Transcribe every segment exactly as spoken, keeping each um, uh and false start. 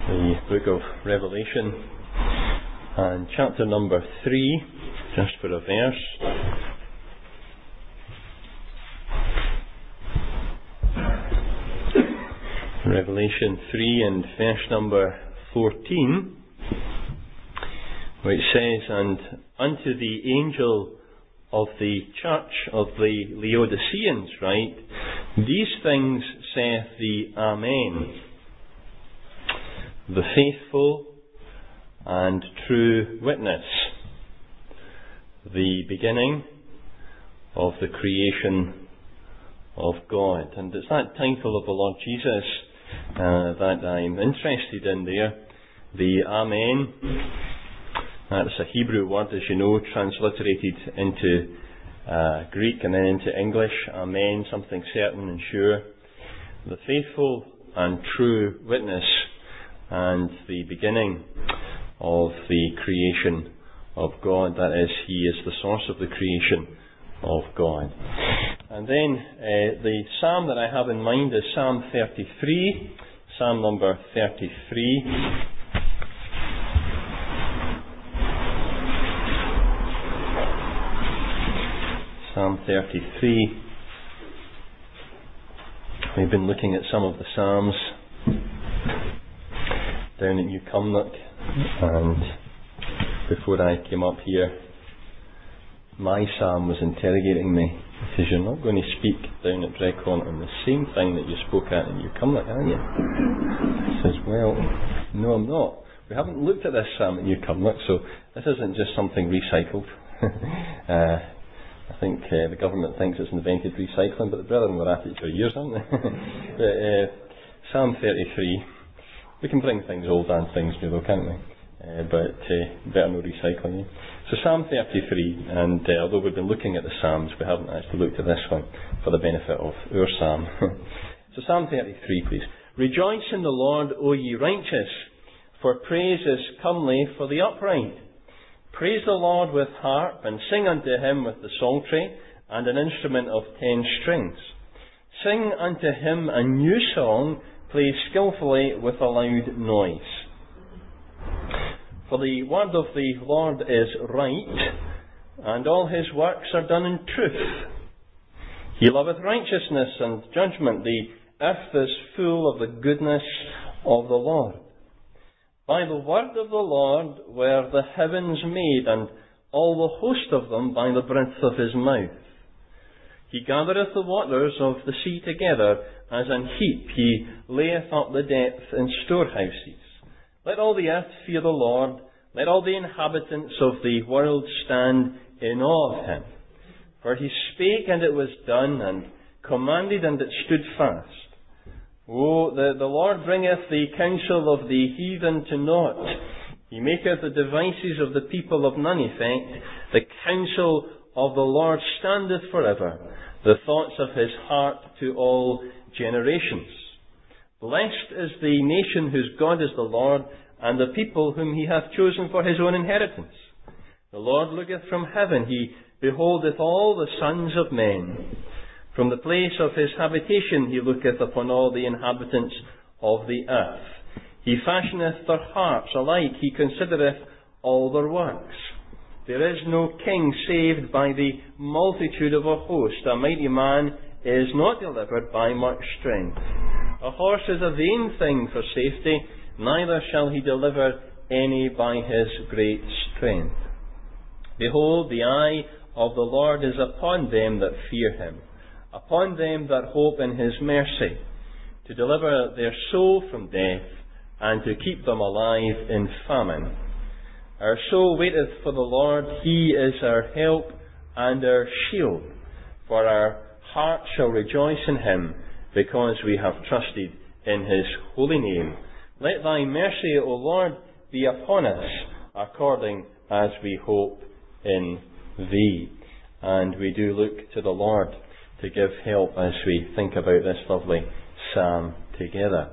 the book of Revelation and chapter number three, just for a verse. Revelation three and verse number fourteen, which says, "And unto the angel of the church of the Laodiceans write, These things saith the Amen, the faithful and true witness, the beginning of the creation of God." And it's that title of the Lord Jesus uh, that I'm interested in there, the Amen. That's a Hebrew word, as you know, transliterated into uh, Greek and then into English. Amen, something certain and sure. The faithful and true witness and the beginning of the creation of God. That is, He is the source of the creation of God. And then uh, the psalm that I have in mind is Psalm thirty-three, Psalm number thirty-three. Psalm thirty-three. We've been looking at some of the Psalms down at New Cumnock, and before I came up here, my Psalm was interrogating me. He says, "You're not going to speak down at Brecon on the same thing that you spoke at in New Cumnock, are you?" I says, "Well, no, I'm not. We haven't looked at this Psalm at New Cumnock, so this isn't just something recycled." uh, I think uh, the government thinks it's invented recycling, but the brethren were at it for years, haven't they? but, uh, Psalm thirty-three. We can bring things old and things new, though, can't we? Uh, but uh, better no recycling. Eh? So Psalm thirty-three, and uh, although we've been looking at the Psalms, we haven't actually looked at this one for the benefit of our Psalm. So Psalm thirty-three, please. "Rejoice in the Lord, O ye righteous, for praise is comely for the upright. Praise the Lord with harp, and sing unto him with the psaltery, and an instrument of ten strings. Sing unto him a new song, play skillfully with a loud noise. For the word of the Lord is right, and all his works are done in truth. He loveth righteousness and judgment. The earth is full of the goodness of the Lord. By the word of the Lord were the heavens made, and all the host of them by the breath of his mouth. He gathereth the waters of the sea together, as an heap. He layeth up the depth in storehouses. Let all the earth fear the Lord. Let all the inhabitants of the world stand in awe of him. For he spake, and it was done, and commanded, and it stood fast. O, the, the Lord bringeth the counsel of the heathen to naught. He maketh the devices of the people of none effect. The counsel of the Lord standeth forever, the thoughts of his heart to all generations. Blessed is the nation whose God is the Lord, and the people whom he hath chosen for his own inheritance. The Lord looketh from heaven, he beholdeth all the sons of men. From the place of his habitation he looketh upon all the inhabitants of the earth. He fashioneth their hearts alike, he considereth all their works. There is no king saved by the multitude of a host. A mighty man is not delivered by much strength. A horse is a vain thing for safety, neither shall he deliver any by his great strength. Behold, the eye of the Lord is upon them that fear him, upon them that hope in his mercy, to deliver their soul from death, and to keep them alive in famine. Our soul waiteth for the Lord, he is our help and our shield. For our heart shall rejoice in him, because we have trusted in his holy name. Let thy mercy, O Lord, be upon us, according as we hope in thee. And we do look to the Lord to give help as we think about this lovely psalm together.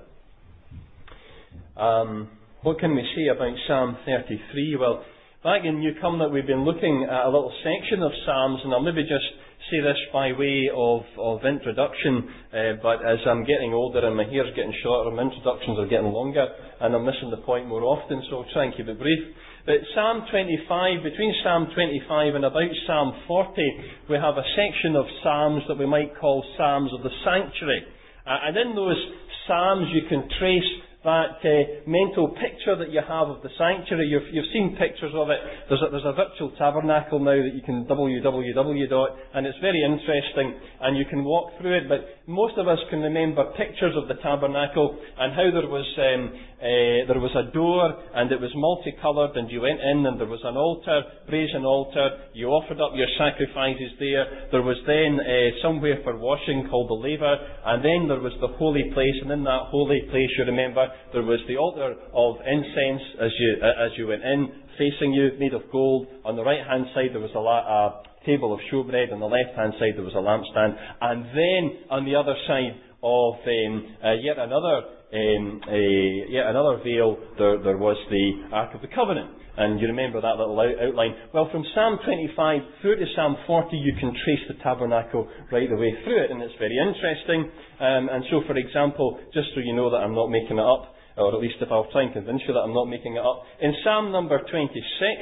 Um, what can we say about Psalm thirty-three? Well, back in New Cumnock we've been looking at a little section of Psalms, and I'll maybe just say this by way of, of introduction, uh, but as I'm getting older and my hair's getting shorter, my introductions are getting longer, and I'm missing the point more often, so I'll try and keep it brief. But Psalm twenty-five, between Psalm twenty-five and about Psalm forty, we have a section of Psalms that we might call Psalms of the Sanctuary. Uh, and in those Psalms you can trace that uh, mental picture that you have of the sanctuary. You've, you've seen pictures of it. There's a, there's a virtual tabernacle now that you can w w w dot, and it's very interesting, and you can walk through it, but most of us can remember pictures of the tabernacle and how there was um, uh, there was a door, and it was multicoloured, and you went in, and there was an altar, brazen altar. You offered up your sacrifices there. There was then uh, somewhere for washing called the laver, and then there was the holy place, and in that holy place, you remember, there was the altar of incense as you uh, as you went in, facing you, made of gold. On the right-hand side there was a, la- a table of showbread. On the left-hand side there was a lampstand. And then on the other side of um, uh, yet another um, a, yet another veil, there, there was the Ark of the Covenant. And you remember that little out- outline. Well, from Psalm twenty-five through to Psalm forty, you can trace the tabernacle right the way through it, and it's very interesting. Um, and so, for example, just so you know that I'm not making it up, or at least if I'll try and convince you that I'm not making it up, in Psalm number twenty-six,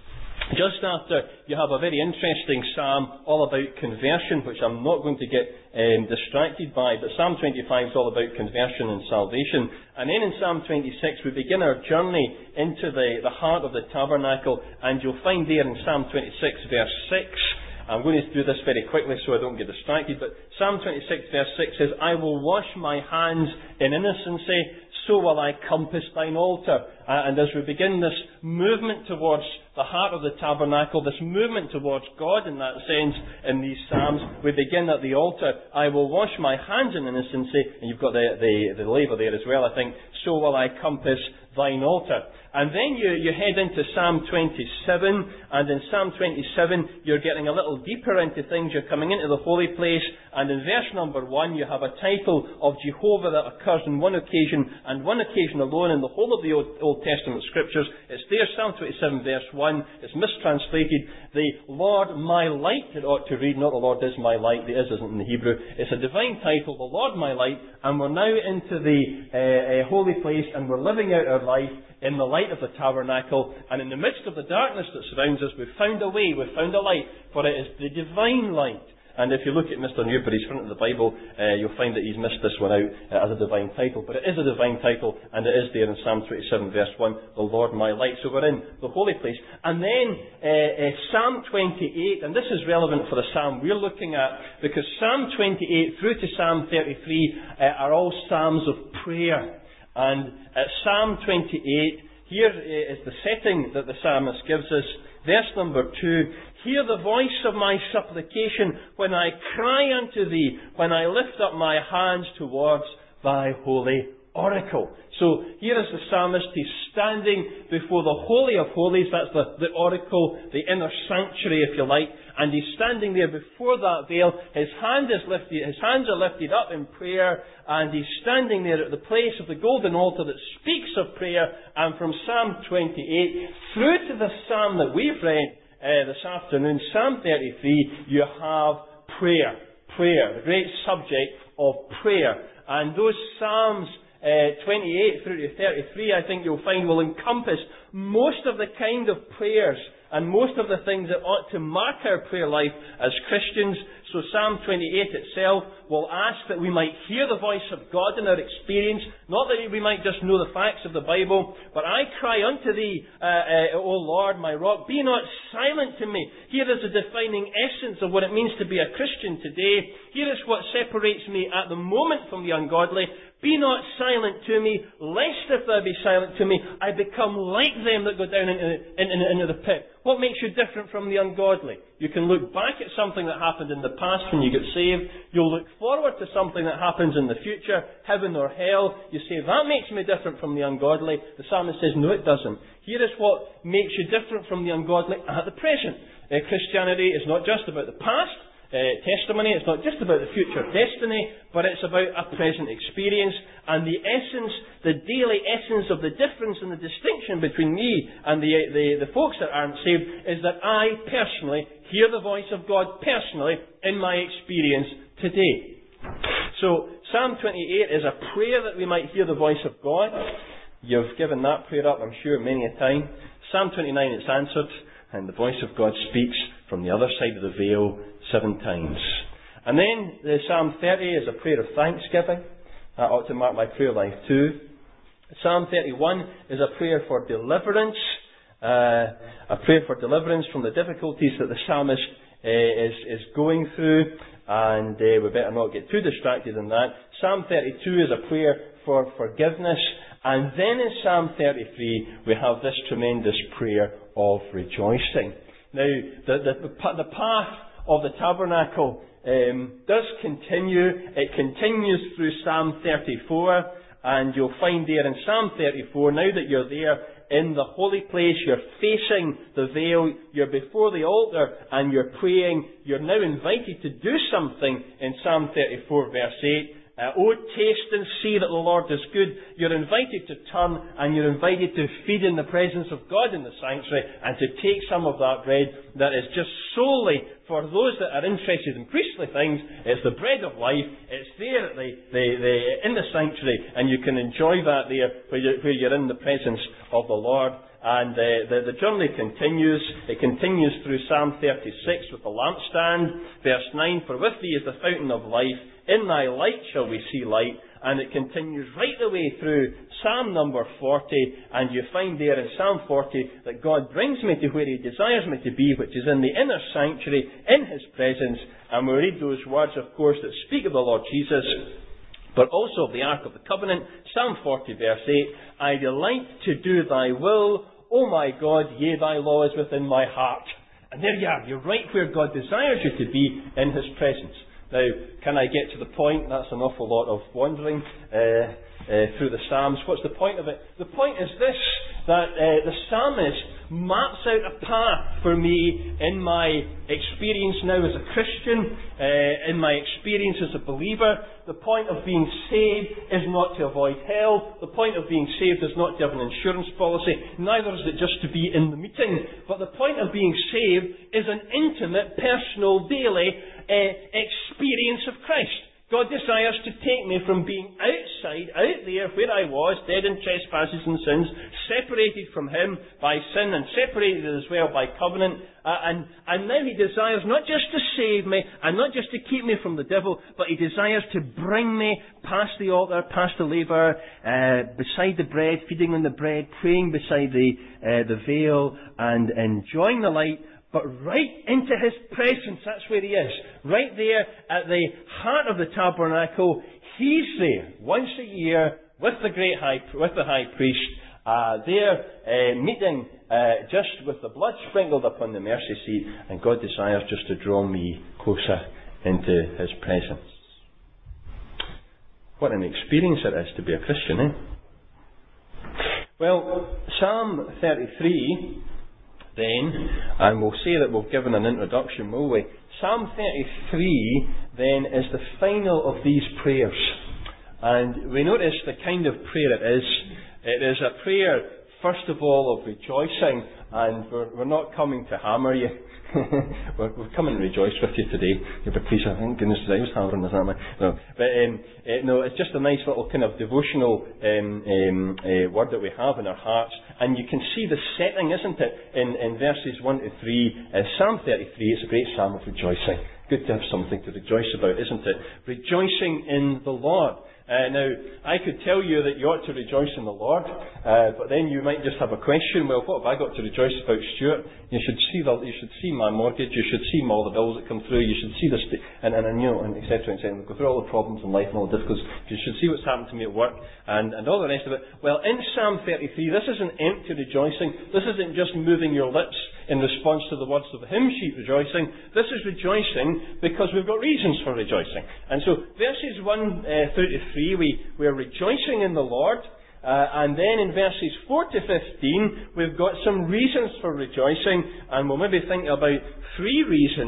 just after, you have a very interesting psalm all about conversion, which I'm not going to get um, distracted by, but Psalm twenty-five is all about conversion and salvation. And then in Psalm twenty-six, we begin our journey into the, the heart of the tabernacle, and you'll find there in Psalm twenty-six, verse six, I'm going to do this very quickly so I don't get distracted, but Psalm twenty-six, verse six says, I will wash my hands in innocency, so will I compass thine altar. Uh, and as we begin this movement towards the heart of the tabernacle, this movement towards God in that sense, in these Psalms, we begin at the altar. I will wash my hands in innocency, and you've got the, the, the laver there as well, I think, so will I compass thine altar. And then you, you head into Psalm twenty-seven, and in Psalm twenty-seven you're getting a little deeper into things. You're coming into the holy place, and in verse number one you have a title of Jehovah that occurs on one occasion, and one occasion alone in the whole of the Old, Old Testament Scriptures. It's there, Psalm twenty-seven, verse one. It's mistranslated, the Lord my light, it ought to read, not the Lord is my light, the is isn't in the Hebrew. It's a divine title, the Lord my light, and we're now into the uh, uh, holy place, and we're living out our life in the light of the tabernacle, and in the midst of the darkness that surrounds us, we've found a way, we've found a light, for it is the divine light. And if you look at Mister Newberry's front of the Bible, uh, you'll find that he's missed this one out uh, as a divine title, but it is a divine title, and it is there in Psalm twenty-seven, verse one, the Lord my light. So we're in the holy place. And then uh, uh, Psalm twenty-eight, and this is relevant for the psalm we're looking at, because Psalm twenty-eight through to Psalm thirty-three uh, are all psalms of prayer. And at Psalm twenty-eight, here is the setting that the psalmist gives us. Verse number two, hear the voice of my supplication when I cry unto thee, when I lift up my hands towards thy holy oracle. So here is the psalmist, he's standing before the Holy of Holies, that's the, the oracle, the inner sanctuary if you like, and he's standing there before that veil, his hand is lifted, his hands are lifted up in prayer, and he's standing there at the place of the golden altar that speaks of prayer. And from Psalm twenty-eight through to the psalm that we've read uh, this afternoon, Psalm thirty-three, you have prayer. Prayer, the great subject of prayer. And those psalms Uh, twenty-eight through to thirty-three, I think you'll find, will encompass most of the kind of prayers and most of the things that ought to mark our prayer life as Christians. So Psalm twenty-eight itself will ask that we might hear the voice of God in our experience, not that we might just know the facts of the Bible, but I cry unto thee, uh, uh, O Lord, my rock, be not silent to me. Here is a defining essence of what it means to be a Christian today. Here is what separates me at the moment from the ungodly. Be not silent to me, lest if thou be silent to me, I become like them that go down into, into, into the pit. What makes you different from the ungodly? You can look back at something that happened in the past when you get saved. You'll look forward to something that happens in the future, heaven or hell. You say, that makes me different from the ungodly. The psalmist says, no, it doesn't. Here is what makes you different from the ungodly at the present. Uh, Christianity is not just about the past. Uh, testimony, it's not just about the future destiny, but it's about a present experience. And the essence, the daily essence of the difference and the distinction between me and the, the, the folks that aren't saved is that I personally hear the voice of God personally in my experience today. So, Psalm twenty-eight is a prayer that we might hear the voice of God. You've given that prayer up, I'm sure, many a time. Psalm twenty-nine, it's answered, and the voice of God speaks from the other side of the veil seven times. And then the Psalm thirty is a prayer of thanksgiving. That ought to mark my prayer life too. Psalm thirty-one is a prayer for deliverance. Uh, a prayer for deliverance from the difficulties that the psalmist uh, is, is going through. And uh, we better not get too distracted in that. Psalm thirty-two is a prayer for forgiveness. And then in Psalm thirty-three, we have this tremendous prayer of rejoicing. Now, the, the, the path of the tabernacle um, does continue. It continues through Psalm thirty-four. And you'll find there in Psalm thirty-four, now that you're there in the holy place, you're facing the veil, you're before the altar, and you're praying, you're now invited to do something in Psalm thirty-four, verse eight. Uh, oh, taste and see that the Lord is good. You're invited to turn and you're invited to feed in the presence of God in the sanctuary and to take some of that bread that is just solely for those that are interested in priestly things. It's the bread of life. It's there at the, the, the, in the sanctuary, and you can enjoy that there where you're, where you're in the presence of the Lord. And uh, the, the journey continues. It continues through Psalm thirty-six with the lampstand. Verse nine, for with thee is the fountain of life. In thy light shall we see light. And it continues right the way through Psalm number forty. And you find there in Psalm forty that God brings me to where He desires me to be, which is in the inner sanctuary, in His presence. And we read those words, of course, that speak of the Lord Jesus, but also of the Ark of the Covenant. Psalm forty, verse eight, I delight to do thy will, O my God, yea, thy law is within my heart. And there you are. You're right where God desires you to be, in His presence. Now, can I get to the point? That's an awful lot of wandering uh, uh, through the Psalms. What's the point of it? The point is this, that uh, the psalmist maps out a path for me in my experience now as a Christian, uh, in my experience as a believer. The point of being saved is not to avoid hell. The point of being saved is not to have an insurance policy. Neither is it just to be in the meeting. But the point of being saved is an intimate, personal, daily uh, experience of Christ. God desires to take me from being outside, out there where I was, dead in trespasses and sins, separated from Him by sin and separated as well by covenant. Uh, and, and now He desires not just to save me and not just to keep me from the devil, but He desires to bring me past the altar, past the laver, uh, beside the bread, feeding on the bread, praying beside the, uh, the veil and enjoying the light. But right into His presence, that's where He is. Right there at the heart of the tabernacle, He's there once a year with the great high, with the high priest, uh, there uh, meeting uh, just with the blood sprinkled upon the mercy seat, and God desires just to draw me closer into His presence. What an experience it is to be a Christian, eh? Well, Psalm thirty-three. Then, and we'll say that we've given an introduction, will we? Psalm thirty-three, then, is the final of these prayers. And we notice the kind of prayer it is. It is a prayer, first of all, of rejoicing. And we're, we're not coming to hammer you. we're, we're coming to rejoice with you today. You'll be pleased. I think goodness I was hammering this, aren't I? No, but um, uh, no, it's just a nice little kind of devotional um, um, uh, word that we have in our hearts. And you can see the setting, isn't it, in, in verses one to three. Uh, Psalm thirty-three, it's a great psalm of rejoicing. Good to have something to rejoice about, isn't it? Rejoicing in the Lord. Uh, now, I could tell you that you ought to rejoice in the Lord, uh, but then you might just have a question. Well, what have I got to rejoice about, Stuart? You should see the, you should see my mortgage. You should see all the bills that come through. You should see the st- and and, and you know, and et cetera, et cetera. Go through all the problems in life and all the difficulties. You should see what's happened to me at work and and all the rest of it. Well, in Psalm thirty-three, this isn't empty rejoicing. This isn't just moving your lips in response to the words of the hymn sheet rejoicing. This is rejoicing because we've got reasons for rejoicing. And so verses one uh, through to three, we, we're rejoicing in the Lord. Uh, and then in verses four to fifteen, we've got some reasons for rejoicing. And we'll maybe think about three reasons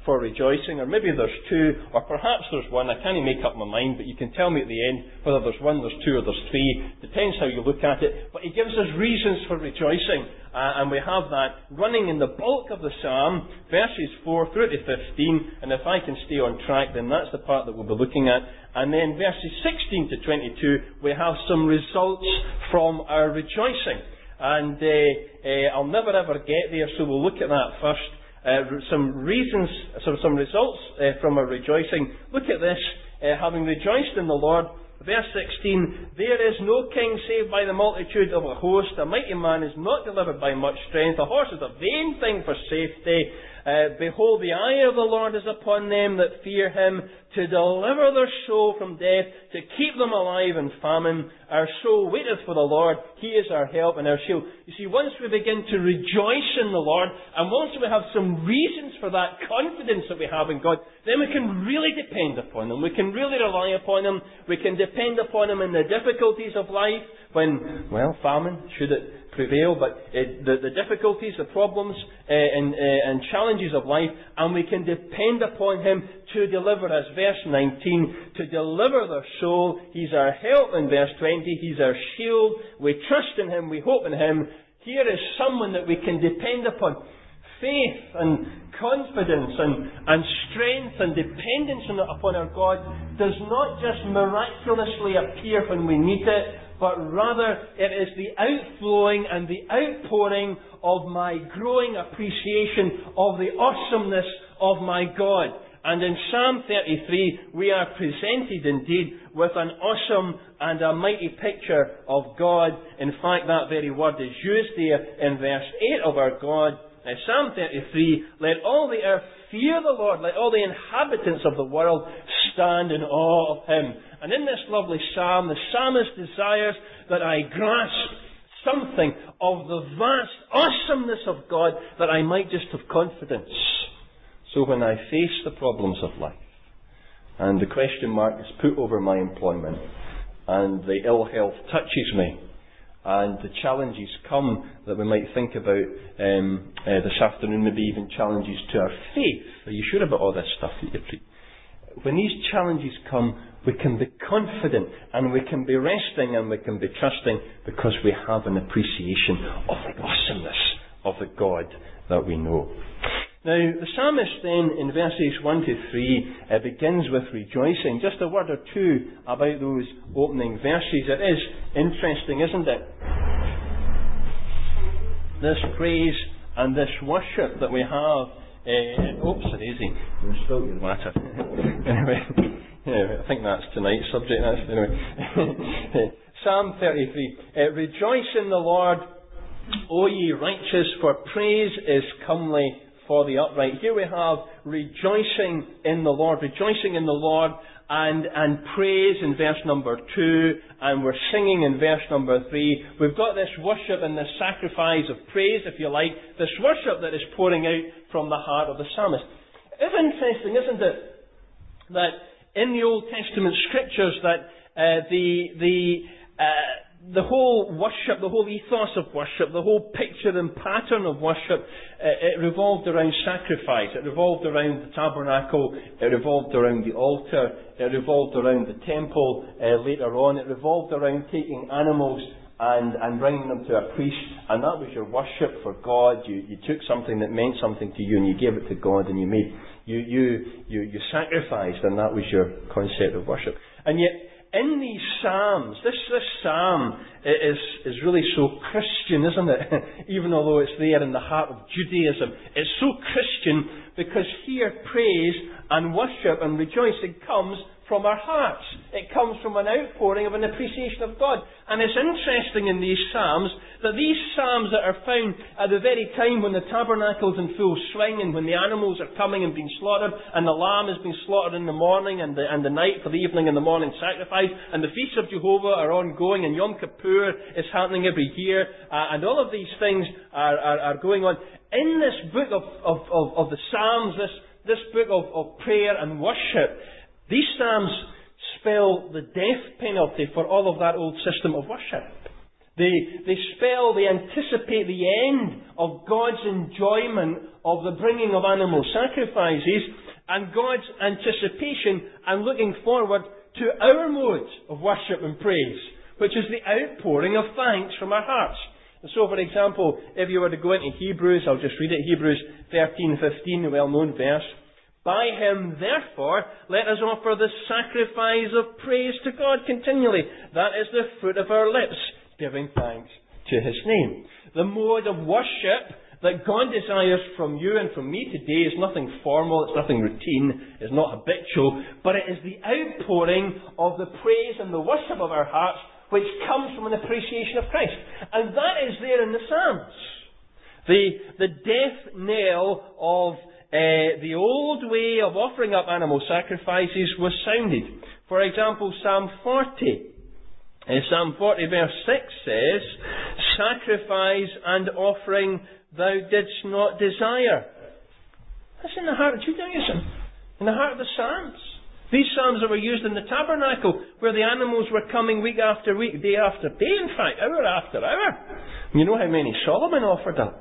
for rejoicing, or maybe there's two, or perhaps there's one. I can't make up my mind, but you can tell me at the end whether there's one, there's two, or there's three. Depends how you look at it. But he gives us reasons for rejoicing, uh, and we have that running in the bulk of the psalm, verses four through to fifteen, and if I can stay on track, then that's the part that we'll be looking at. And then verses sixteen to twenty-two, we have some results from our rejoicing. And uh, uh, I'll never ever get there, so we'll look at that first. Uh, some reasons, some, some results uh, from our rejoicing. Look at this. Uh, having rejoiced in the Lord, verse sixteen, there is no king saved by the multitude of a host. A mighty man is not delivered by much strength. A horse is a vain thing for safety. Uh, behold, the eye of the Lord is upon them that fear him, to deliver their soul from death, to keep them alive in famine. Our soul waiteth for the Lord. He is our help and our shield. You see, once we begin to rejoice in the Lord, and once we have some reasons for that confidence that we have in God, then we can really depend upon Him. We can really rely upon Him. We can depend upon Him in the difficulties of life, when, well, famine, should it prevail, but uh, the, the difficulties, the problems, uh, and, uh, and challenges of life, and we can depend upon Him to deliver us. Verse nineteen, to deliver their soul. He's our help in verse twenty. He's our shield. We trust in Him. We hope in Him. Here is someone that we can depend upon. Faith and confidence and, and strength and dependence on, upon our God does not just miraculously appear when we need it, but rather it is the outflowing and the outpouring of my growing appreciation of the awesomeness of my God. And in Psalm thirty-three, we are presented indeed with an awesome and a mighty picture of God. In fact, that very word is used there in verse eight of our God. Now, Psalm thirty-three, let all the earth fear the Lord, let all the inhabitants of the world stand in awe of Him. And in this lovely psalm, the psalmist desires that I grasp something of the vast awesomeness of God, that I might just have confidence. So when I face the problems of life, and the question mark is put over my employment, and the ill health touches me, and the challenges come that we might think about um, uh, this afternoon, maybe even challenges to our faith. Are you sure about all this stuff that you preach? When these challenges come, we can be confident, and we can be resting, and we can be trusting, because we have an appreciation of the awesomeness of the God that we know. Now, the psalmist then, in verses one to three, uh, begins with rejoicing. Just a word or two about those opening verses. It is interesting, isn't it? This praise and this worship that we have. Uh, oops, it is easy. You're still your matter. Anyway, yeah, I think that's tonight's subject. That's, anyway. Psalm thirty-three. Uh, Rejoice in the Lord, O ye righteous, for praise is comely for the upright. Here we have rejoicing in the Lord, rejoicing in the Lord, and, and praise in verse number two, and we're singing in verse number three. We've got this worship and this sacrifice of praise, if you like, this worship that is pouring out from the heart of the psalmist. It's interesting, isn't it, that in the Old Testament scriptures that uh, the the uh, the whole worship, the whole ethos of worship, the whole picture and pattern of worship, uh, it revolved around sacrifice. It revolved around the tabernacle. It revolved around the altar. It revolved around the temple uh, later on. It revolved around taking animals and, and bringing them to a priest. And that was your worship for God. You, you took something that meant something to you and you gave it to God, and you made, you, you, you, you sacrificed, and that was your concept of worship. And yet, in these psalms, this, this psalm is, is really so Christian, isn't it? Even although it's there in the heart of Judaism. It's so Christian because here praise and worship and rejoicing comes from our hearts. It comes from an outpouring of an appreciation of God. And it's interesting in these psalms that these psalms that are found at the very time when the tabernacle's in full swing, and when the animals are coming and being slaughtered, and the lamb is being slaughtered in the morning and the, and the night for the evening and the morning sacrifice, and the feasts of Jehovah are ongoing, and Yom Kippur is happening every year, uh, and all of these things are, are, are going on. In this book of, of, of, of the Psalms, this, this book of, of prayer and worship, these psalms spell the death penalty for all of that old system of worship. They, they spell, they anticipate the end of God's enjoyment of the bringing of animal sacrifices and God's anticipation and looking forward to our mode of worship and praise, which is the outpouring of thanks from our hearts. And so, for example, if you were to go into Hebrews, I'll just read it, Hebrews thirteen fifteen, a well-known verse. By him, therefore, let us offer the sacrifice of praise to God continually. That is the fruit of our lips, giving thanks to his name. The mode of worship that God desires from you and from me today is nothing formal, it's nothing routine, it's not habitual, but it is the outpouring of the praise and the worship of our hearts which comes from an appreciation of Christ. And that is there in the Psalms. The, the death knell of uh, the old way of offering up animal sacrifices was sounded. For example, Psalm forty. Uh, Psalm forty verse six says, sacrifice and offering thou didst not desire. That's in the heart of Judaism, in the heart of the Psalms. These Psalms that were used in the tabernacle, where the animals were coming week after week, day after day, in fact, hour after hour. You know how many Solomon offered up.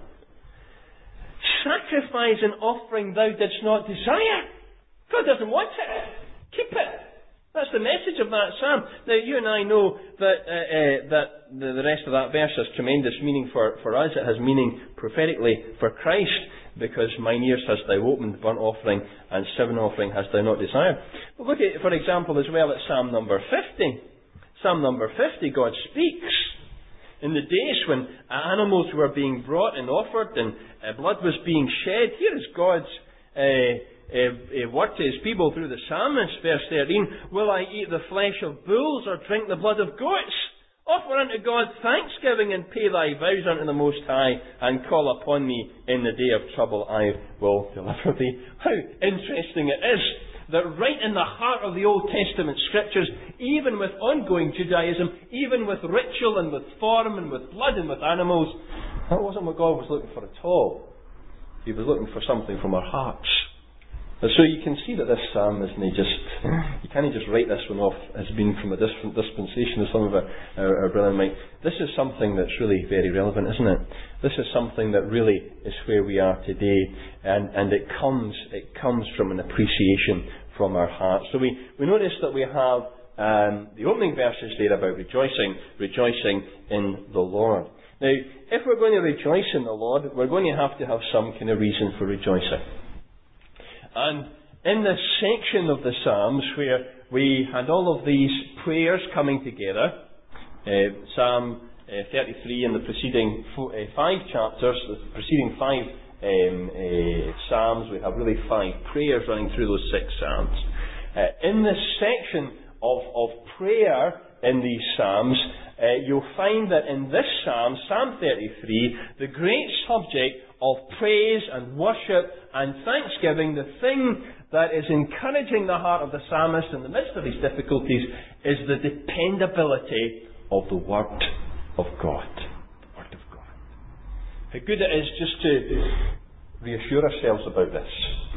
Sacrifice and offering thou didst not desire. God doesn't want it. Keep it. That's the message of that psalm. Now, you and I know that uh, uh, that the, the rest of that verse has tremendous meaning for, for us. It has meaning prophetically for Christ, because mine ears hast thou opened, burnt offering and sin offering hast thou not desired. But look at, for example, as well at Psalm number fifty. Psalm number fifty, God speaks. In the days when animals were being brought and offered and uh, blood was being shed, here is God's uh, uh, uh, word to his people through the psalmist, verse thirteen, will I eat the flesh of bulls or drink the blood of goats? Offer unto God thanksgiving and pay thy vows unto the Most High, and call upon me in the day of trouble, I will deliver thee. How interesting it is that right in the heart of the Old Testament Scriptures, even with ongoing Judaism, even with ritual and with form and with blood and with animals, that wasn't what God was looking for at all. He was looking for something from our hearts. And so you can see that this psalm isn't just, you can't just write this one off as being from a different dispensation as some of our, our, our brethren might. This is something that's really very relevant, isn't it? This is something that really is where we are today, and, and it comes it comes from an appreciation from our hearts. So we, we notice that we have um, the opening verses there about rejoicing, rejoicing in the Lord. Now, if we're going to rejoice in the Lord, we're going to have to have some kind of reason for rejoicing. And in this section of the Psalms where we had all of these prayers coming together, uh, Psalm uh, thirty-three and the preceding four, uh, five chapters, the preceding five um, uh, Psalms, we have really five prayers running through those six Psalms. Uh, in this section of, of prayer in these Psalms, uh, you'll find that in this Psalm, Psalm thirty-three, the great subject of praise and worship and thanksgiving, the thing that is encouraging the heart of the psalmist in the midst of these difficulties, is the dependability of the Word of God. The Word of God. How good it is just to reassure ourselves about this.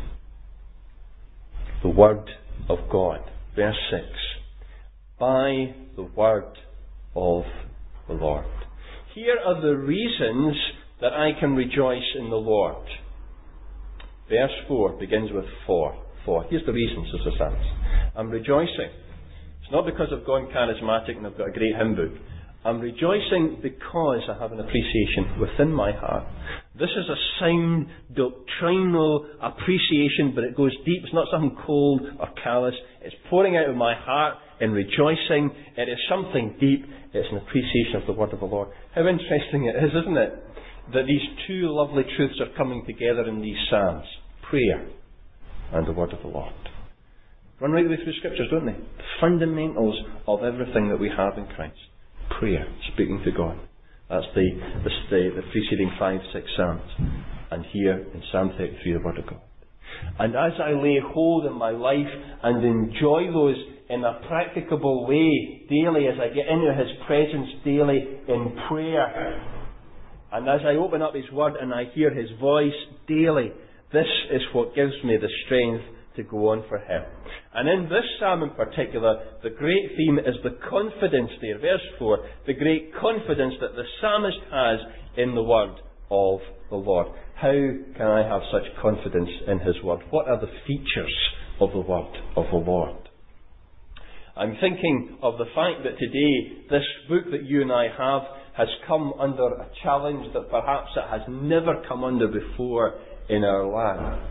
The Word of God. Verse six. By the Word of the Lord. Here are the reasons that I can rejoice in the Lord. Verse four begins with for. For. Here's the reasons, says the Psalms. I'm rejoicing. It's not because I've gone charismatic and I've got a great hymn book. I'm rejoicing because I have an appreciation within my heart. This is a sound, doctrinal appreciation, but it goes deep. It's not something cold or callous. It's pouring out of my heart in rejoicing. It is something deep. It's an appreciation of the Word of the Lord. How interesting it is, isn't it? That these two lovely truths are coming together in these Psalms. Prayer and the Word of the Lord. Run right the way through Scriptures, don't they? The fundamentals of everything that we have in Christ. Prayer, speaking to God. That's the, the, the, the preceding five, six Psalms. And here in Psalm thirty-three, the Word of God. And as I lay hold in my life and enjoy those in a practicable way daily, as I get into His presence daily in prayer, and as I open up His Word and I hear His voice daily, this is what gives me the strength to go on for him. And in this psalm in particular, the great theme is the confidence there. Verse four, the great confidence that the psalmist has in the word of the Lord. How can I have such confidence in his word? What are the features of the word of the Lord? I'm thinking of the fact that today this book that you and I have has come under a challenge that perhaps it has never come under before in our land.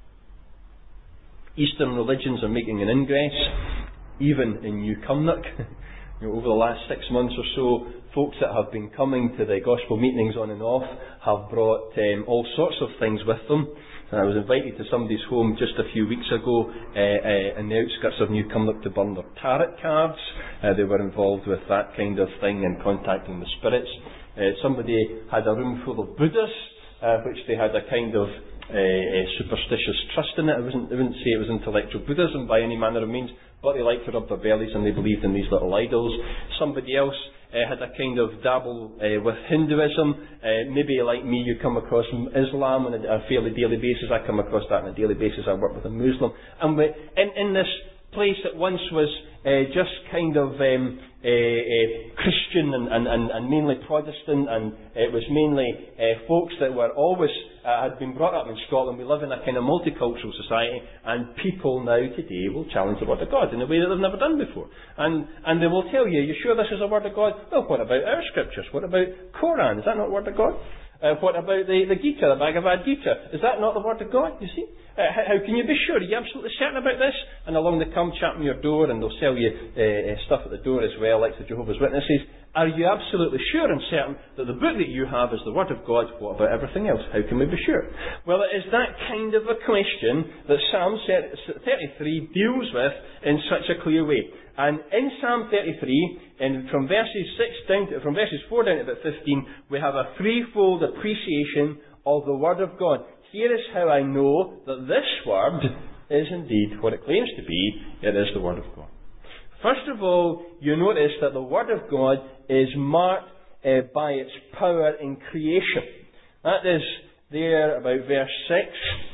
Eastern religions are making an ingress, even in New Cumnock. You know, over the last six months or so, folks that have been coming to the gospel meetings on and off have brought um, all sorts of things with them. And I was invited to somebody's home just a few weeks ago uh, uh, in the outskirts of New Cumnock to burn their tarot cards. Uh, they were involved with that kind of thing and contacting the spirits. Uh, somebody had a room full of Buddhas, uh, which they had a kind of uh, uh, superstitious trust in it. I wouldn't, I wouldn't say it was intellectual Buddhism by any manner of means, but they liked to rub their bellies and they believed in these little idols. Somebody else Uh, had a kind of dabble uh, with Hinduism. Uh, maybe like me, you come across Islam on a, a fairly daily basis. I come across that on a daily basis. I work with a Muslim. And we, in, in this place that once was uh, just kind of um, uh, uh, Christian and, and, and, and mainly Protestant, and it was mainly uh, folks that were always uh, had been brought up in Scotland. We live in a kind of multicultural society, and people now today will challenge the Word of God in a way that they've never done before. And and they will tell you, "You sure this is a Word of God?" Well, what about our scriptures? What about Quran? Is that not the Word of God? Uh, what about the, the Gita, the Bhagavad Gita? Is that not the Word of God, you see? Uh, how, how can you be sure? Are you absolutely certain about this? And along they come chapping your door, and they'll sell you uh, uh, stuff at the door as well, like the Jehovah's Witnesses. Are you absolutely sure and certain that the book that you have is the Word of God? What about everything else? How can we be sure? Well, it is that kind of a question that Psalm thirty-three deals with in such a clear way. And in Psalm thirty-three, and from verses six down to, from verses four down to about fifteen, we have a threefold appreciation of the Word of God. Here is how I know that this Word is indeed what it claims to be. It is the Word of God. First of all, you notice that the Word of God is marked uh, by its power in creation. That is there about verse six.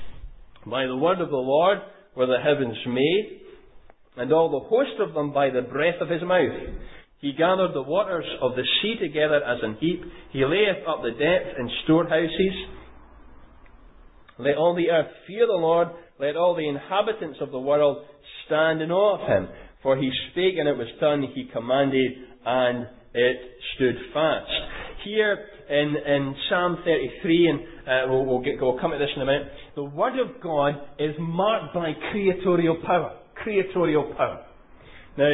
By the word of the Lord were the heavens made, and all the host of them by the breath of his mouth. He gathered the waters of the sea together as an heap. He layeth up the depth in storehouses. Let all the earth fear the Lord. Let all the inhabitants of the world stand in awe of him. For he spake, and it was done. He commanded, and it stood fast. Here in, in Psalm thirty-three, and uh, we'll, we'll, get, we'll come to this in a minute, the Word of God is marked by creatorial power. Creatorial power. Now,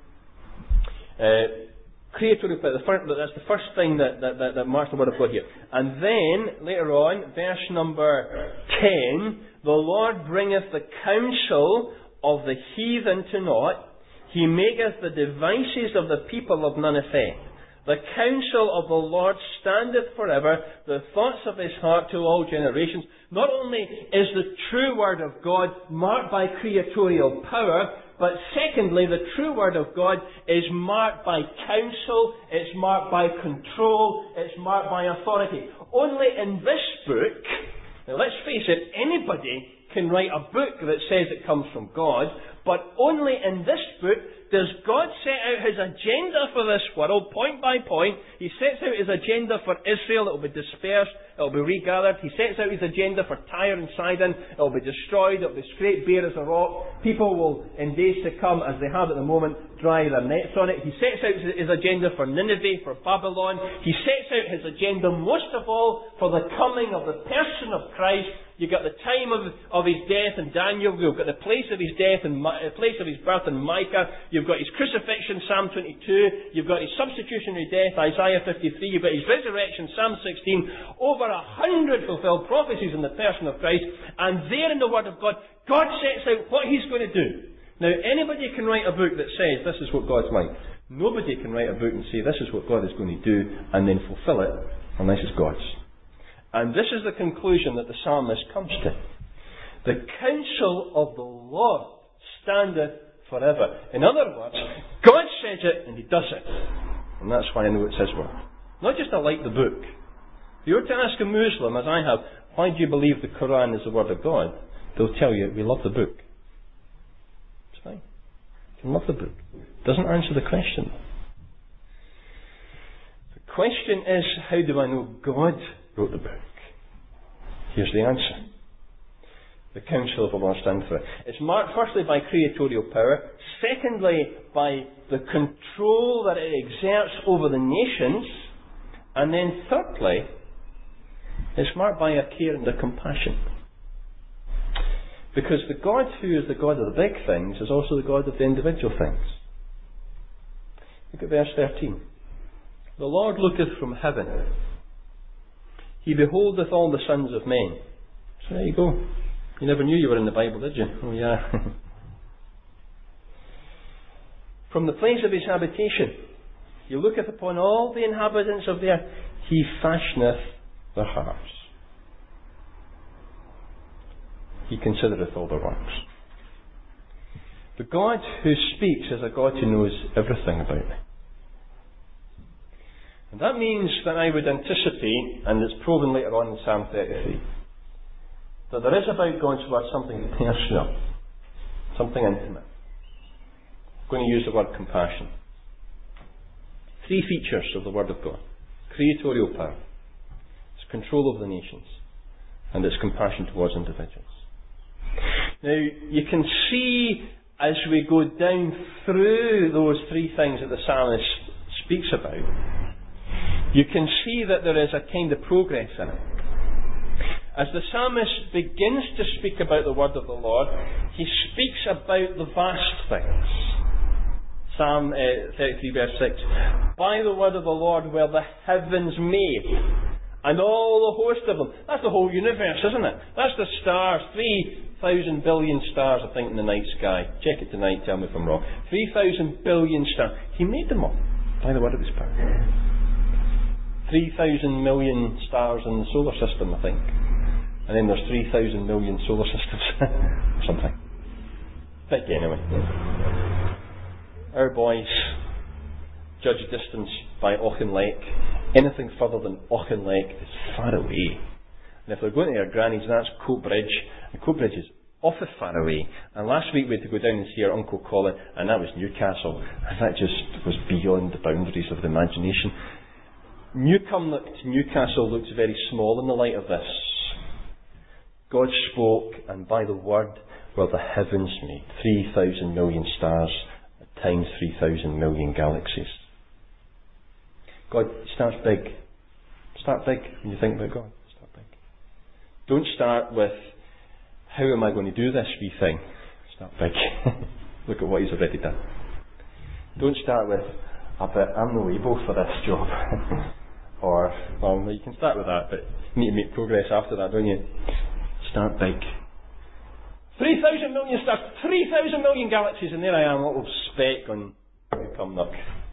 uh, creatorial power, the first, that's the first thing that, that, that, that marks the Word of God here. And then, later on, verse number ten, the Lord bringeth the counsel of the heathen to naught. He maketh the devices of the people of none effect. The counsel of the Lord standeth forever, the thoughts of his heart to all generations. Not only is the true Word of God marked by creatorial power, but secondly, the true Word of God is marked by counsel, it's marked by control, it's marked by authority. Only in this book, now let's face it, anybody can write a book that says it comes from God, but only in this book does God set out his agenda for this world, point by point. He sets out his agenda for Israel. It will be dispersed. It will be regathered. He sets out his agenda for Tyre and Sidon. It will be destroyed. It will be scraped bare as a rock. People will, in days to come, as they have at the moment, dry their nets on it. He sets out his agenda for Nineveh, for Babylon. He sets out his agenda, most of all, for the coming of the person of Christ. You've got the time of, of his death in Daniel. You've got the place of his death and uh, place of his birth in Micah. You've got his crucifixion, Psalm twenty-two. You've got his substitutionary death, Isaiah fifty-three. You've got his resurrection, Psalm sixteen. Over a hundred fulfilled prophecies in the person of Christ. And there in the Word of God, God sets out what he's going to do. Now, anybody can write a book that says this is what God's like. Nobody can write a book and say this is what God is going to do and then fulfill it unless it's God's. And this is the conclusion that the psalmist comes to. The counsel of the Lord standeth forever. In other words, God says it and he does it. And that's why I know it's his word. Not just I like the book. If you were to ask a Muslim, as I have, why do you believe the Quran is the word of God? They'll tell you, we love the book. It's fine. You can love the book. It doesn't answer the question. The question is, how do I know God wrote the book? Here's the answer. The counsel of the Lord stands for it. It's marked firstly by creatorial power, secondly by the control that it exerts over the nations, and then thirdly, it's marked by a care and a compassion. Because the God who is the God of the big things is also the God of the individual things. Look at verse thirteen. The Lord looketh from heaven. He beholdeth all the sons of men. So there you go. You never knew you were in the Bible, did you? Oh yeah. From the place of his habitation, he looketh upon all the inhabitants of the earth. He fashioneth their hearts. He considereth all their works. The God who speaks is a God who knows everything about me. And that means that I would anticipate, and it's proven later on in Psalm thirty-three, that there is about God's word something personal, something intimate. I'm going to use the word compassion. Three features of the word of God. Creatorial power, its control of the nations, and its compassion towards individuals. Now, you can see as we go down through those three things that the psalmist speaks about, you can see that there is a kind of progress in it. As the psalmist begins to speak about the word of the Lord, he speaks about the vast things. Psalm uh, thirty-three verse six. By the word of the Lord were the heavens made, and all the host of them. That's the whole universe, isn't it? That's the stars. Three thousand billion stars, I think, in the night sky. Check it tonight, tell me if I'm wrong. Three thousand billion stars. He made them all by the word of his power. Three thousand million stars in the solar system, I think. And then there's three thousand million solar systems. Or something. Big anyway. Our boys judge distance by Auchinleck. Anything further than Auchinleck is far away. And if they're going to their grannies, that's Coatbridge. And Coatbridge is awfully far away. And last week we had to go down and see our Uncle Colin, and that was Newcastle. And that just was beyond the boundaries of the imagination. Newcombe to Newcastle looks very small in the light of this. God spoke, and by the word were the heavens made. Three thousand million stars, at times three thousand million galaxies. God starts big. Start big when you think about God. Start big. Don't start with, how am I going to do this wee thing? Start big. Look at what he's already done. Don't start with, I bet I'm not able for this job. Or, well, you can start with that, but you need to make progress after that, don't you? Start big. Three thousand million stars, three thousand million galaxies, and there I am, a little speck on Cumnock.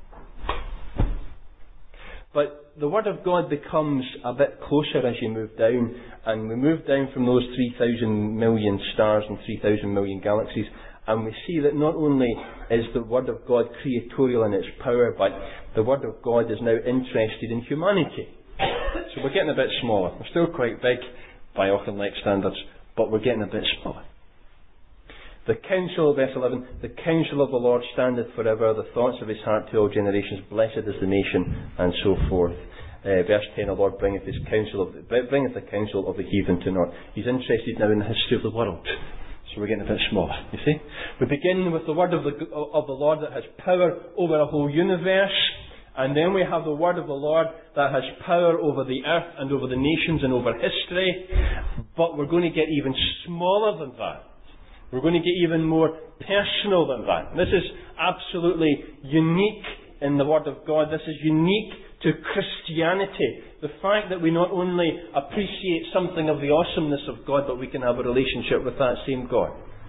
But the Word of God becomes a bit closer as you move down, and we move down from those three thousand million stars and three thousand million galaxies, and we see that not only is the Word of God creatorial in its power, but the Word of God is now interested in humanity. So we're getting a bit smaller. We're still quite big by Auchinleck standards, but we're getting a bit smaller. The counsel, verse eleven, the counsel of the Lord standeth forever, the thoughts of his heart to all generations, blessed is the nation, and so forth. Uh, verse ten, the Lord bringeth his counsel of the, bringeth the counsel of the heathen to naught. He's interested now in the history of the world. So we're getting a bit smaller, you see. We begin with the word of the, of the Lord that has power over a whole universe, and then we have the word of the Lord that has power over the earth and over the nations and over history, but we're going to get even smaller than that. We're going to get even more personal than that. This is absolutely unique in the Word of God. This is unique to Christianity. The fact that we not only appreciate something of the awesomeness of God, but we can have a relationship with that same God.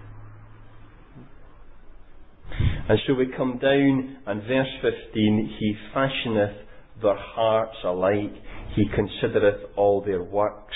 And so we come down, and verse fifteen, He fashioneth their hearts alike, He considereth all their works.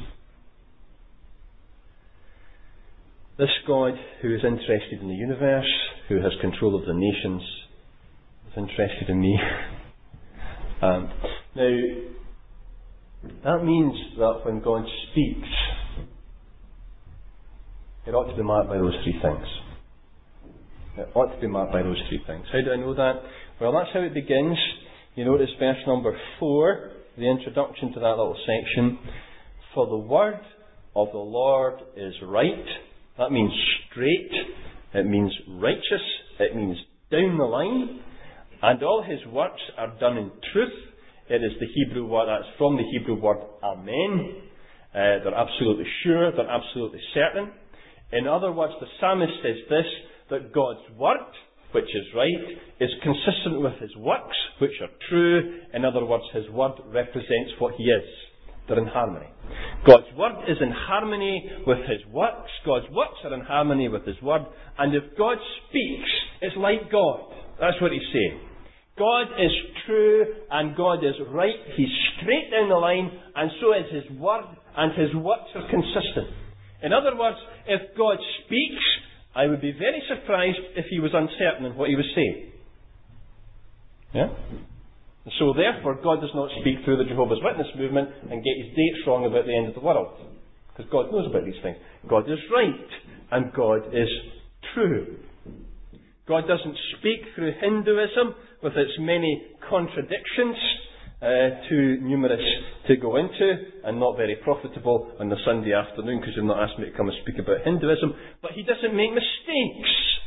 This God who is interested in the universe, who has control of the nations, is interested in me. um, now, that means that when God speaks, it ought to be marked by those three things. It ought to be marked by those three things. How do I know that? Well, that's how it begins. You notice verse number four, the introduction to that little section. For the word of the Lord is right. That means straight. It means righteous. It means down the line. And all his works are done in truth. It is the Hebrew word, that's from the Hebrew word amen. Uh, they're absolutely sure. They're absolutely certain. In other words, the psalmist says this, that God's word, which is right, is consistent with his works, which are true. In other words, his word represents what he is. They're in harmony. God's word is in harmony with his works. God's works are in harmony with his word. And if God speaks, it's like God. That's what he's saying. God is true and God is right. He's straight down the line, and so is his word, and his works are consistent. In other words, if God speaks, I would be very surprised if he was uncertain in what he was saying. Yeah? So therefore, God does not speak through the Jehovah's Witness movement and get his dates wrong about the end of the world. Because God knows about these things. God is right, and God is true. God doesn't speak through Hinduism with its many contradictions, uh, too numerous to go into and not very profitable on the Sunday afternoon, because you've not asked me to come and speak about Hinduism. But he doesn't make mistakes.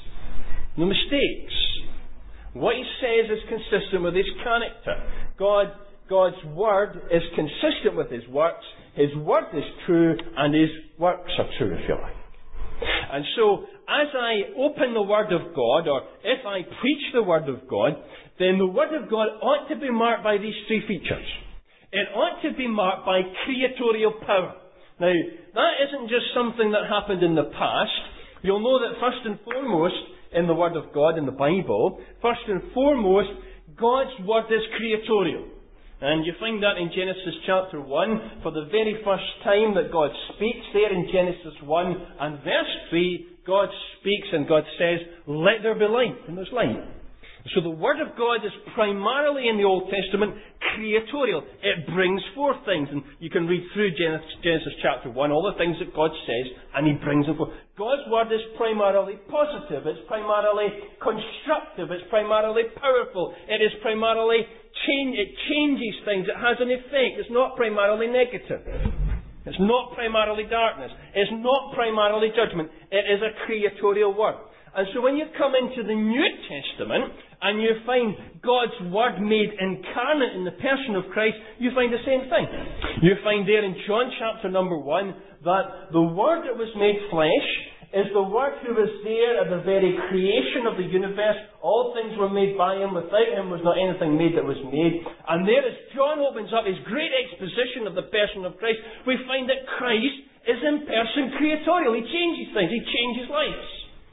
No mistakes. What he says is consistent with his character. God, God's word is consistent with his works. His word is true, and his works are true, if you like. And so, as I open the Word of God, or if I preach the Word of God, then the Word of God ought to be marked by these three features. It ought to be marked by creatorial power. Now, that isn't just something that happened in the past. You'll know that first and foremost, in the Word of God, in the Bible, first and foremost, God's Word is creatorial. And you find that in Genesis chapter one, for the very first time that God speaks there in Genesis one and verse three, God speaks and God says, let there be light, and there's light. So the Word of God is primarily in the Old Testament creatorial. It brings forth things, and you can read through Genesis, Genesis chapter one, all the things that God says, and He brings them forth. God's Word is primarily positive, it's primarily constructive, it's primarily powerful, it is primarily change, it changes things, it has an effect, it's not primarily negative. It's not primarily darkness. It's not primarily judgment. It is a creatorial word. And so when you come into the New Testament and you find God's Word made incarnate in the person of Christ, you find the same thing. You find there in John chapter number one that the Word that was made flesh is the Word who was there at the very creation of the universe. All things were made by Him. Without Him was not anything made that was made. And there, as John opens up his great exposition of the person of Christ, we find that Christ is in person creatorial. He changes things. He changes lives.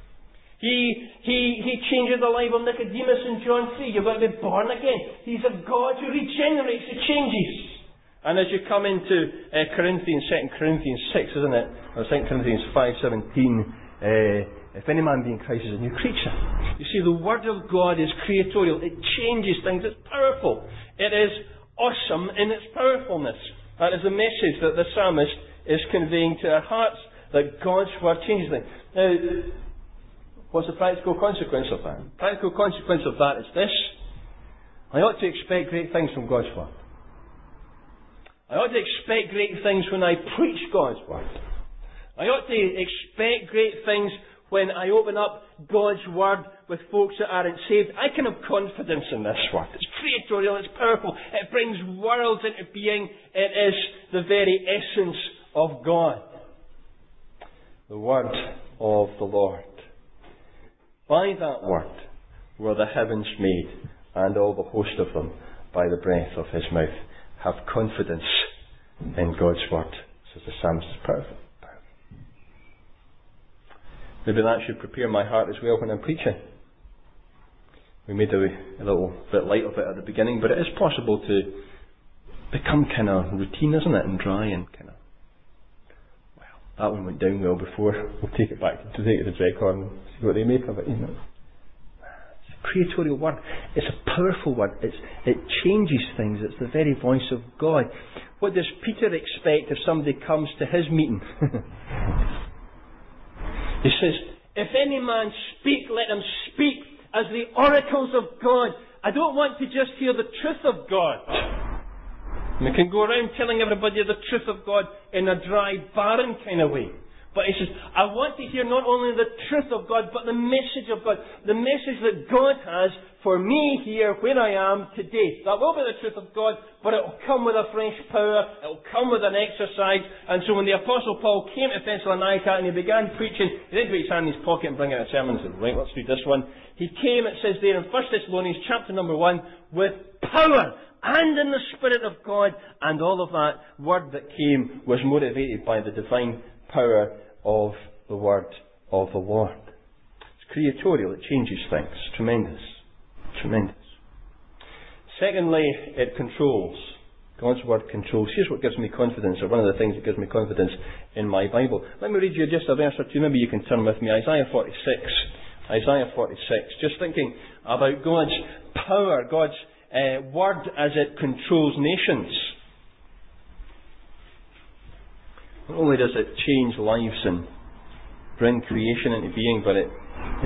He, he, he changes the life of Nicodemus in John three. You've got to be born again. He's a God who regenerates. He changes. And as you come into uh, Corinthians, Second Corinthians six, isn't it? Or Second Corinthians five seventeen, uh, if any man be in Christ is a new creature. You see, the Word of God is creatorial. It changes things. It's powerful. It is awesome in its powerfulness. That is the message that the psalmist is conveying to our hearts, that God's Word changes things. Now, what's the practical consequence of that? The practical consequence of that is this. I ought to expect great things from God's Word. I ought to expect great things when I preach God's Word. I ought to expect great things when I open up God's Word with folks that aren't saved. I can have confidence in this Word. It's creatorial, it's powerful, it brings worlds into being. It is the very essence of God. The Word of the Lord. By that Word were the heavens made, and all the host of them by the breath of His mouth. Have confidence in God's Word, says the psalmist. It's powerful. powerful. Maybe that should prepare my heart as well when I'm preaching. We made a, a little bit light of it at the beginning, but it is possible to become kind of routine, isn't it, and dry and kind of, well, that one went down well before. We'll take it back to take it to Drecorn and see what they make of it, you know. Creatorial word. It's a powerful word. It's, it changes things. It's the very voice of God. What does Peter expect if somebody comes to his meeting? He says, If any man speak, let him speak as the oracles of God. I don't want to just hear the truth of God. We can go around telling everybody the truth of God in a dry, barren kind of way. But he says, I want to hear not only the truth of God, but the message of God. The message that God has for me here, where I am today. That will be the truth of God, but it will come with a fresh power. It will come with an exercise. And so when the Apostle Paul came to Thessalonica and he began preaching, he didn't put his hand in his pocket and bring out a sermon and say, right, let's read this one. He came, it says there in First Thessalonians chapter number one, with power and in the Spirit of God. And all of that word that came was motivated by the divine power of the word of the Lord. It's creatorial, it changes things. Tremendous. Tremendous. Secondly, it controls. God's word controls. Here's what gives me confidence, or one of the things that gives me confidence in my Bible. Let me read you just a verse or two. Maybe you can turn with me. Isaiah forty-six. Isaiah forty-six. Just thinking about God's power, God's uh, word as it controls nations. Not only does it change lives and bring creation into being, but it,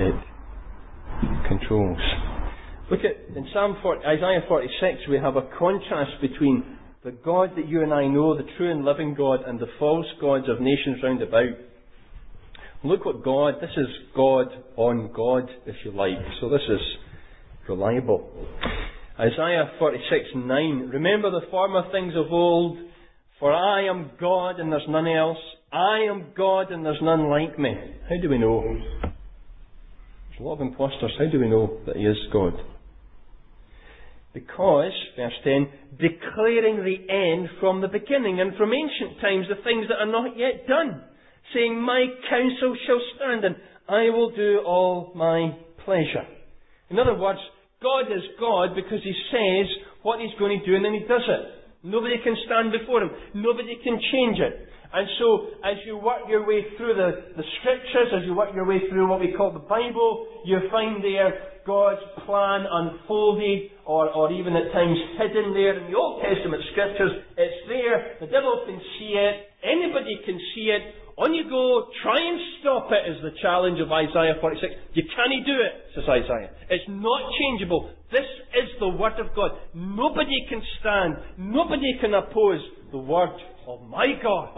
it controls. Look at, in Psalm forty, Isaiah forty-six, we have a contrast between the God that you and I know, the true and living God, and the false gods of nations round about. Look what God, this is God on God, if you like. So this is reliable. Isaiah forty-six nine, remember the former things of old, for I am God and there's none else. I am God and there's none like me. How do we know? There's a lot of impostors. How do we know that He is God? Because, verse ten, declaring the end from the beginning and from ancient times the things that are not yet done, saying, my counsel shall stand and I will do all my pleasure. In other words, God is God because He says what He's going to do and then He does it. Nobody can stand before Him. Nobody can change it. And so, as you work your way through the, the Scriptures, as you work your way through what we call the Bible, you find there God's plan unfolded, or, or even at times hidden there in the Old Testament Scriptures. It's there. The devil can see it. Anybody can see it. On you go. Try and stop it is the challenge of Isaiah forty-six. You can't do it, says Isaiah. It's not changeable. This is the Word of God. Nobody can stand. Nobody can oppose the Word of my God.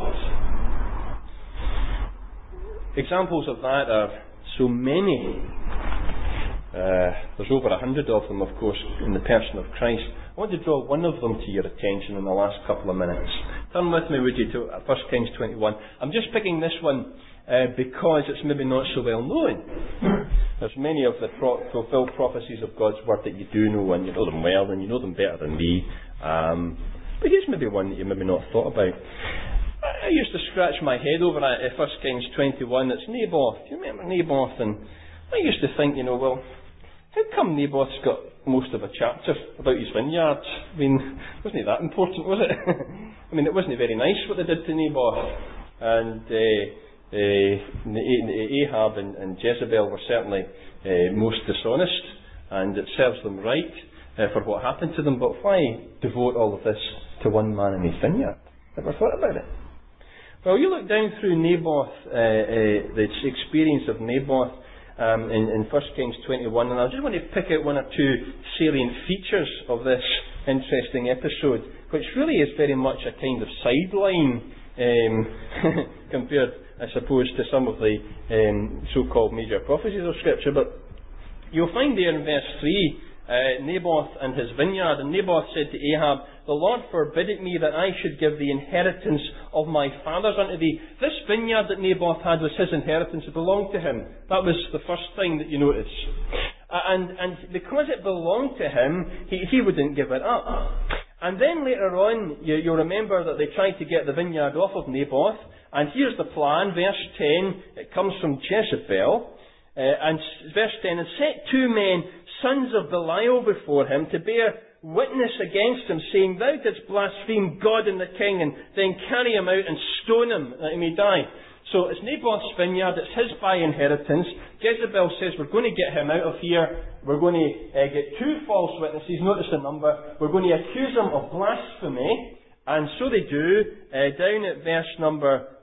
Examples of that are so many. Uh, there's over a hundred of them, of course, in the person of Christ. I want to draw one of them to your attention in the last couple of minutes. Turn with me, would you, to First Kings twenty-one. I'm just picking this one uh, because it's maybe not so well known. There's many of the pro- fulfilled prophecies of God's Word that you do know, and you know them well, and you know them better than me. Um, but here's maybe one that you maybe not thought about. I, I used to scratch my head over at uh, First Kings twenty-one. It's Naboth. Do you remember Naboth? And I used to think, you know, well, how come Naboth's got most of a chapter about his vineyard? I mean, wasn't it that important, was it? I mean, it wasn't very nice what they did to Naboth. And uh, uh, Ahab and, and Jezebel were certainly uh, most dishonest, and it serves them right uh, for what happened to them. But why devote all of this to one man in his vineyard? Never thought about it. Well, you look down through Naboth, uh, uh, the experience of Naboth, Um, in, in First Kings twenty-one, and I just want to pick out one or two salient features of this interesting episode, which really is very much a kind of sideline um, compared, I suppose, to some of the um, so-called major prophecies of Scripture. But you'll find there in verse three, uh, Naboth and his vineyard, and Naboth said to Ahab, the Lord forbid it me that I should give the inheritance of my fathers unto thee. This vineyard that Naboth had was his inheritance. It belonged to him. That was the first thing that you notice. And, and because it belonged to him, he, he wouldn't give it up. And then later on, you, you'll remember that they tried to get the vineyard off of Naboth. And here's the plan, verse ten. It comes from Jezebel. Uh, and verse ten, and set two men, sons of Belial, before him to bear witness against him, saying, thou didst blaspheme God and the king, and then carry him out and stone him that he may die. So it's Naboth's vineyard, it's his by inheritance. Jezebel says, we're going to get him out of here. We're going to uh, get two false witnesses, notice the number. We're going to accuse him of blasphemy. And so they do, uh, down at verse number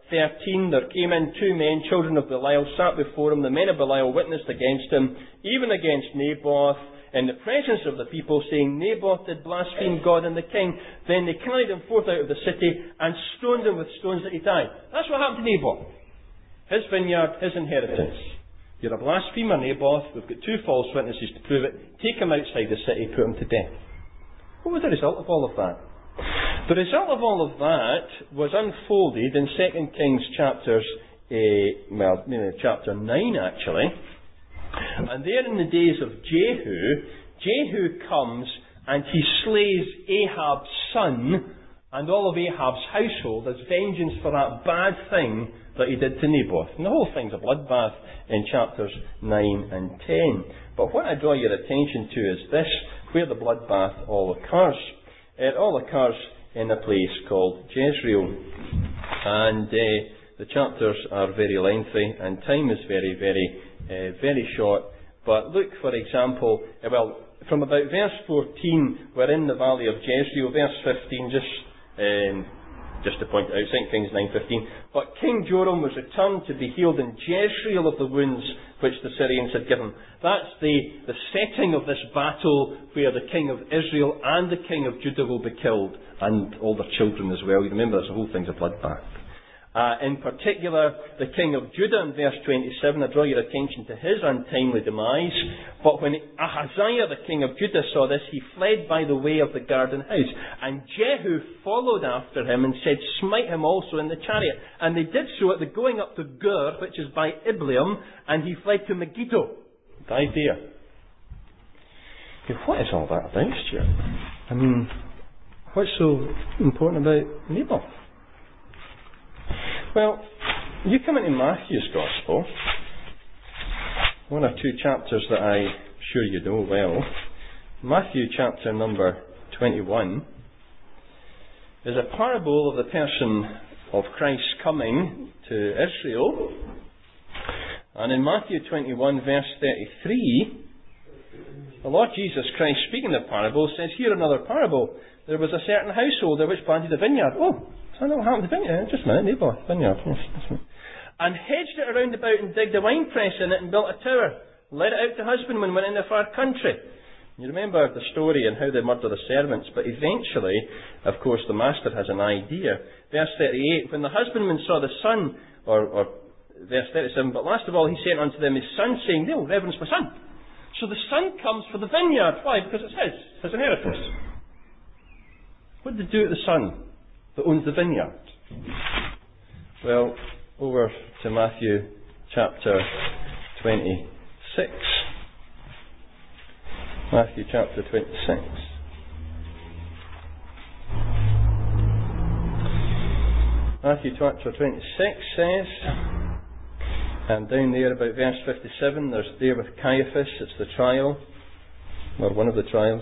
thirteen, there came in two men, children of Belial, sat before him. The men of Belial witnessed against him, even against Naboth, in the presence of the people, saying, Naboth did blaspheme God and the king. Then they carried him forth out of the city and stoned him with stones that he died. That's what happened to Naboth. His vineyard, his inheritance. You're a blasphemer, Naboth. We've got two false witnesses to prove it. Take him outside the city, put him to death. What was the result of all of that? The result of all of that was unfolded in Second Kings chapters, uh, well, maybe chapter nine actually. And there in the days of Jehu, Jehu comes and he slays Ahab's son and all of Ahab's household as vengeance for that bad thing that he did to Naboth. And the whole thing's a bloodbath in chapters nine and ten. But what I draw your attention to is this, where the bloodbath all occurs. It all occurs in a place called Jezreel. And uh, the chapters are very lengthy and time is very, very, uh, very short. But look, for example, uh, well, from about verse fourteen, we're in the valley of Jezreel. Verse fifteen, just... Um, Just to point out, Second Kings nine fifteen. But King Joram was returned to be healed in Jezreel of the wounds which the Syrians had given. That's the, the setting of this battle where the king of Israel and the king of Judah will be killed, and all their children as well. You remember, this whole thing's a bloodbath. Uh, in particular, the king of Judah in verse twenty-seven, I draw your attention to his untimely demise. But when Ahaziah, the king of Judah, saw this, he fled by the way of the garden house. And Jehu followed after him and said, smite him also in the chariot. And they did so at the going up to Gur, which is by Ibleam, and he fled to Megiddo. Died there. Okay, what is all that about, Stuart? I mean, what's so important about Naboth? Well, you come into Matthew's Gospel, one or two chapters that I'm sure you know well. Matthew chapter number twenty-one is a parable of the person of Christ coming to Israel. And in Matthew twenty-one verse thirty-three, the Lord Jesus Christ, speaking the parable, says, here another parable. There was a certain householder which planted a vineyard. Oh, I know what happened to the vineyard. Just a minute, Naboth, vineyard. Yes, just a minute. And hedged it around about and digged a winepress in it and built a tower. Let it out to husbandmen, went in a far country. You remember the story and how they murder the servants, but eventually, of course, the master has an idea. Verse thirty-eight, when the husbandman saw the son, or, or verse thirty-seven, but last of all he sent unto them his son, saying, they will reverence my son. So the son comes for the vineyard. Why? Because it's his, his inheritance. What did they do to the son that owns the vineyard? Well, over to Matthew chapter twenty-six. Matthew chapter twenty-six. Matthew chapter twenty-six says, and down there about verse fifty-seven, there's there with Caiaphas, it's the trial, or one of the trials.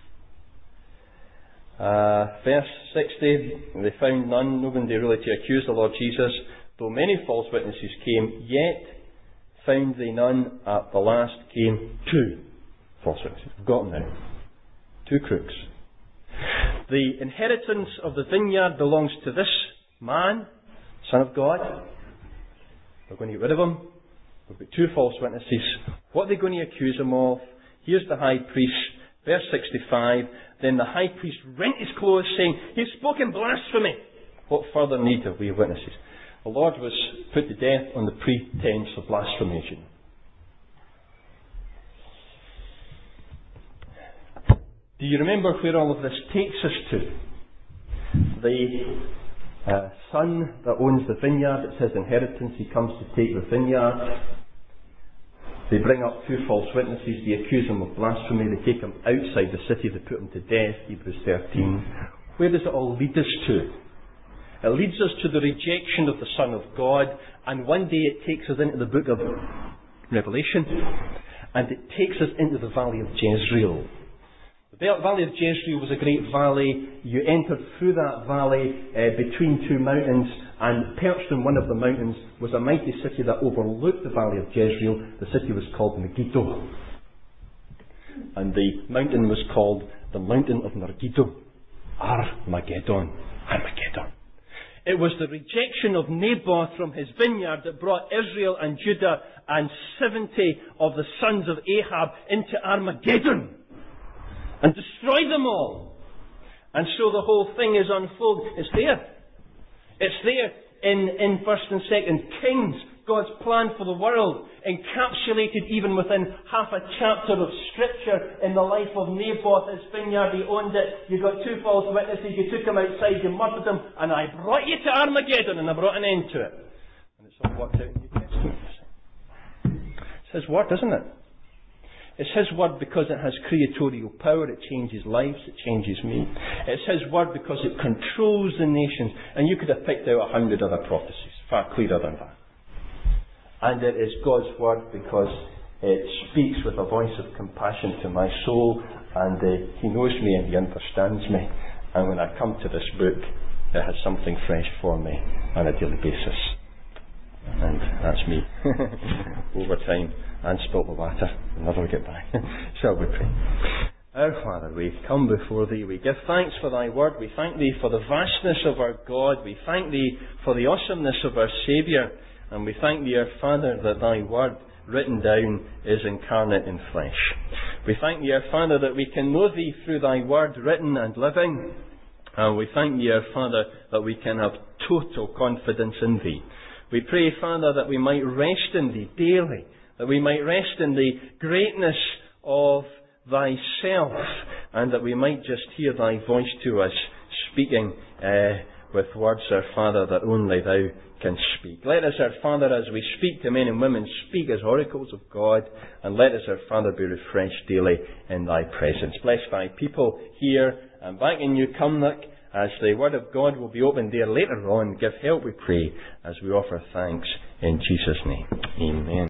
Uh, verse sixty, they found none, nobody really to accuse the Lord Jesus, though many false witnesses came, yet found they none. At the last came two false witnesses. We've got them now. Two crooks. The inheritance of the vineyard belongs to this man, Son of God. We're going to get rid of him. We've got two false witnesses. What are they going to accuse him of? Here's the high priest. Verse sixty-five, then the high priest rent his clothes, saying, he's spoken blasphemy. What further need have we of witnesses? The Lord was put to death on the pretense of blasphemy. Do you remember where all of this takes us to? The uh, son that owns the vineyard, it's his inheritance, he comes to take the vineyard. They bring up two false witnesses, they accuse him of blasphemy, they take him outside the city, they put him to death, Hebrews thirteen. Where does it all lead us to? It leads us to the rejection of the Son of God, and one day it takes us into the book of Revelation, and it takes us into the valley of Jezreel. The valley of Jezreel was a great valley. You entered through that valley uh, between two mountains, and perched on one of the mountains was a mighty city that overlooked the valley of Jezreel. The city was called Megiddo. And the mountain was called the mountain of Megiddo. Armageddon. Armageddon. It was the rejection of Naboth from his vineyard that brought Israel and Judah and seventy of the sons of Ahab into Armageddon and destroyed them all. And so the whole thing is unfolded. It's there. It's there in, in First and Second Kings. God's plan for the world, encapsulated even within half a chapter of Scripture in the life of Naboth, his vineyard, he owned it. You got two false witnesses, you took him outside, you murdered him, and I brought you to Armageddon, and I brought an end to it. And it's all worked out in the New Testament. It's His word, isn't it? It's His word because it has creatorial power, it changes lives, it changes me. It's His word because it controls the nations, and you could have picked out a hundred other prophecies, far clearer than that. And it is God's word because it speaks with a voice of compassion to my soul, and uh, He knows me and He understands me. And when I come to this book, it has something fresh for me on a daily basis. And that's me. Over time, and spilt the water. We'll never get back. Shall we pray? Our Father, we come before Thee. We give thanks for Thy word. We thank Thee for the vastness of our God. We thank Thee for the awesomeness of our Saviour. And we thank Thee, our Father, that Thy word written down is incarnate in flesh. We thank Thee, our Father, that we can know Thee through Thy word written and living. And we thank Thee, our Father, that we can have total confidence in Thee. We pray, Father, that we might rest in Thee daily, that we might rest in the greatness of Thyself, and that we might just hear Thy voice to us, speaking uh, with words, our Father, that only Thou can speak. Let us, our Father, as we speak to men and women, speak as oracles of God, and let us, our Father, be refreshed daily in Thy presence. Bless Thy people here and back in New Cumnock, as the Word of God will be opened there later on. Give help, we pray, as we offer thanks in Jesus' name. Amen.